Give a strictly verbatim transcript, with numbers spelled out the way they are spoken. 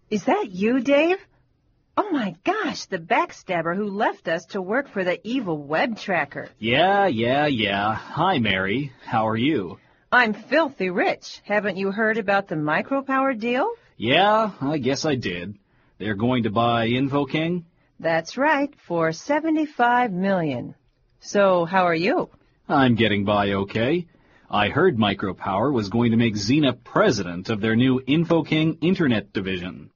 Is that you, Dave? Oh, my gosh, the backstabber who left us to work for the evil web tracker. Yeah, yeah, yeah. Hi, Mary. How are you? I'm filthy rich. Haven't you heard about the micropower deal? Yeah, I guess I did. They're going to buy InfoKing? That's right, for seventy-five million dollars. So, how are you? I'm getting by okay. I heard Micropower was going to make Xena president of their new InfoKing Internet division.